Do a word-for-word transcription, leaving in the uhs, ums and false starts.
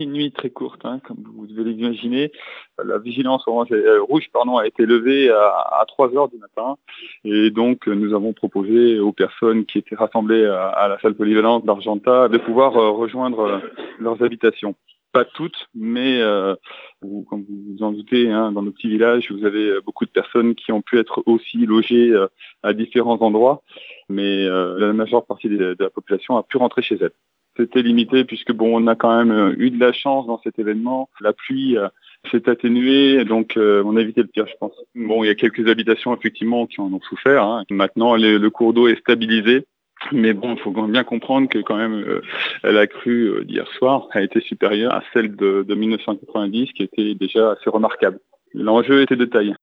Une nuit très courte, hein, comme vous devez l'imaginer. La vigilance orange, euh, rouge pardon, a été levée à, à trois heures du matin. Et donc, nous avons proposé aux personnes qui étaient rassemblées à, à la salle polyvalente d'Argentat de pouvoir euh, rejoindre euh, leurs habitations. Pas toutes, mais euh, vous, comme vous vous en doutez, hein, dans nos petits villages, vous avez beaucoup de personnes qui ont pu être aussi logées euh, à différents endroits. Mais euh, la majeure partie de, de la population a pu rentrer chez elle. C'était limité puisque bon, on a quand même eu de la chance dans cet événement. La pluie euh, s'est atténuée, donc euh, on a évité le pire, je pense. Bon, il y a quelques habitations effectivement qui en ont souffert. Hein. Maintenant, les, le cours d'eau est stabilisé, mais bon, il faut bien comprendre que quand même euh, la crue euh, d'hier soir a été supérieure à celle de, de mille neuf cent quatre-vingt-dix, qui était déjà assez remarquable. L'enjeu était de taille.